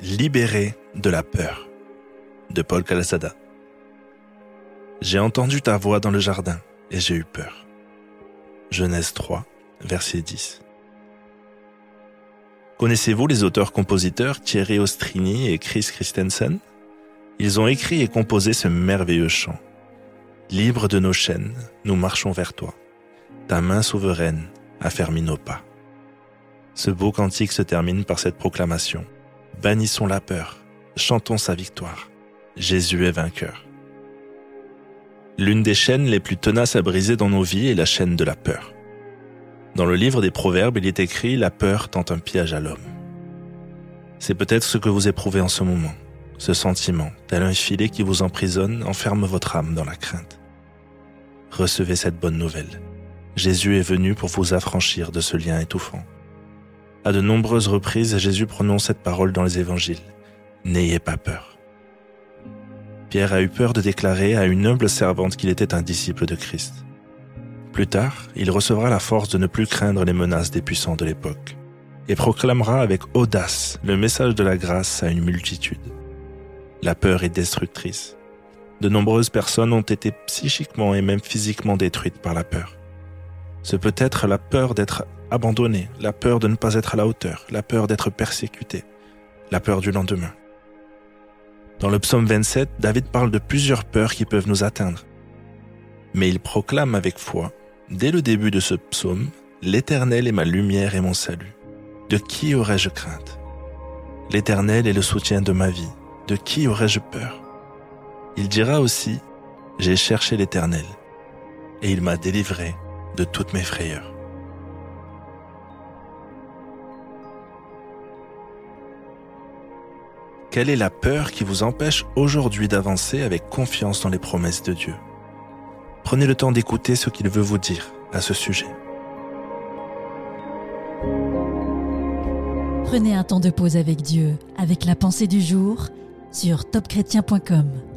Libéré de la peur, de Paul Calzada. J'ai entendu ta voix dans le jardin et j'ai eu peur. Genèse 3, verset 10. Connaissez-vous les auteurs-compositeurs Thierry Ostrini et Chris Christensen ? Ils ont écrit et composé ce merveilleux chant. Libres de nos chaînes, nous marchons vers toi. Ta main souveraine affermit nos pas. Ce beau cantique se termine par cette proclamation. Bannissons la peur, chantons sa victoire. Jésus est vainqueur. L'une des chaînes les plus tenaces à briser dans nos vies est la chaîne de la peur. Dans le livre des Proverbes, il est écrit « La peur tend un piège à l'homme ». C'est peut-être ce que vous éprouvez en ce moment. Ce sentiment, tel un filet qui vous emprisonne, enferme votre âme dans la crainte. Recevez cette bonne nouvelle. Jésus est venu pour vous affranchir de ce lien étouffant. À de nombreuses reprises, Jésus prononce cette parole dans les évangiles. N'ayez pas peur. Pierre a eu peur de déclarer à une humble servante qu'il était un disciple de Christ. Plus tard, il recevra la force de ne plus craindre les menaces des puissants de l'époque et proclamera avec audace le message de la grâce à une multitude. La peur est destructrice. De nombreuses personnes ont été psychiquement et même physiquement détruites par la peur. Ce peut être la peur d'être abandonné, la peur de ne pas être à la hauteur, la peur d'être persécuté, la peur du lendemain. Dans le psaume 27, David parle de plusieurs peurs qui peuvent nous atteindre. Mais il proclame avec foi, dès le début de ce psaume, « L'Éternel est ma lumière et mon salut. De qui aurais-je crainte ? L'Éternel est le soutien de ma vie. De qui aurais-je peur ? » Il dira aussi, « J'ai cherché l'Éternel, et il m'a délivré de toutes mes frayeurs. » Quelle est la peur qui vous empêche aujourd'hui d'avancer avec confiance dans les promesses de Dieu ? Prenez le temps d'écouter ce qu'il veut vous dire à ce sujet. Prenez un temps de pause avec Dieu, avec la pensée du jour, sur topchrétien.com.